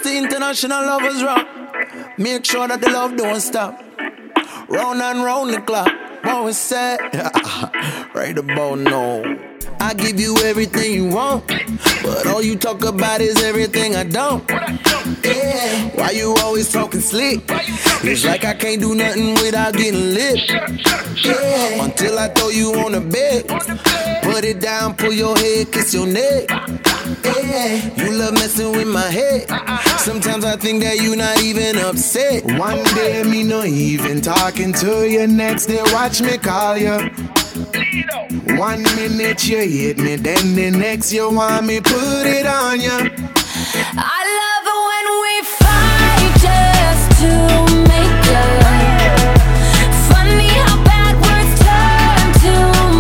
the international lovers rock. Make sure that the love don't stop. Round and round the clock. What we say? Right about now. I give you everything you want, but all you talk about is everything I don't. Yeah, why you always talking slick? It's like I can't do nothing without getting lit. Yeah, until I throw you on the bed. Put it down, pull your head, kiss your neck. Yeah, you love messing with my head. Sometimes I think that you not even upset. One day me no even talking to you, next day watch me call you. 1 minute you hate me, then the next you want me put it on you. I love it when we fight just to make love. Funny how bad words turn to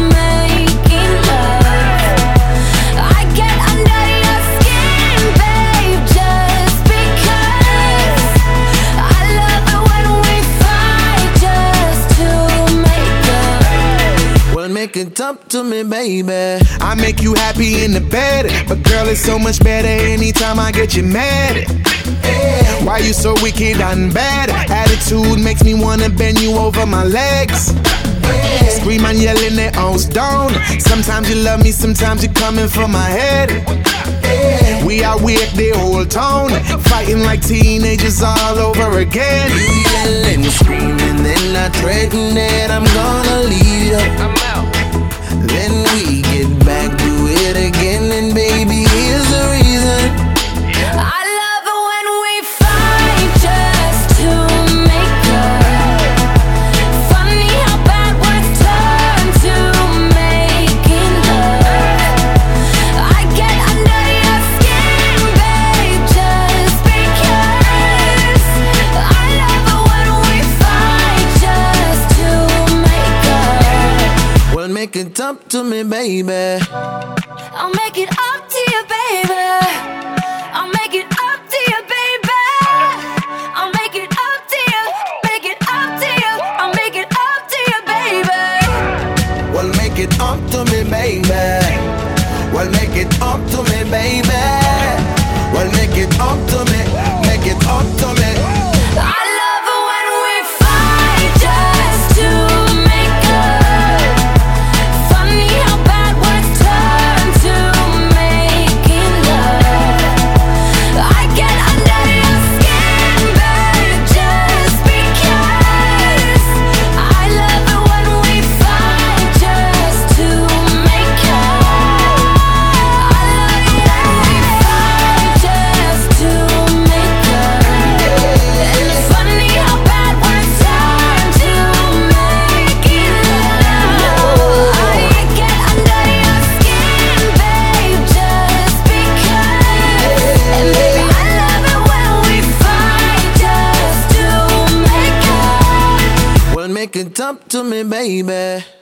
making love. I get under your skin, babe, just because. I love it when we fight just to make love. Well, make it up to me, baby. I make you happy in the bed, but girl, it's so much better anytime I get you mad. Yeah. Why you so wicked and bad? Attitude makes me wanna bend you over my legs. Yeah. Scream and yell in the house down. Sometimes you love me, sometimes you're coming for my head. Yeah. We are weird the whole town, fighting like teenagers all over again. You yelling, screaming, then I threaten that I'm gonna leave you. I'm out. Then we get back to it again, and baby, here's the reason. I love it when we fight just to make love. Funny how bad words turn to making love. I get under your skin, babe, just because. I love it when we fight just to make love. Well, make it up to me, baby. I'll make it up to you, baby. I'll make it up to you, baby. I'll make it up to you, make it up to you. I'll make it up to you, baby. Well, make it up to me, baby. Well, make it up to me, baby. Well, make it up to me, make it up to me. I love it when we fight just to make love. Funny how bad words turn to making love. I get under your skin, babe, just because. I love it when we fight just to make love. I love it when we fight just to make love. And it's funny how bad words turn to making love. I get under your skin, babe, just because. And baby, I love it when we fight just to make love. Well, make it up to me, baby.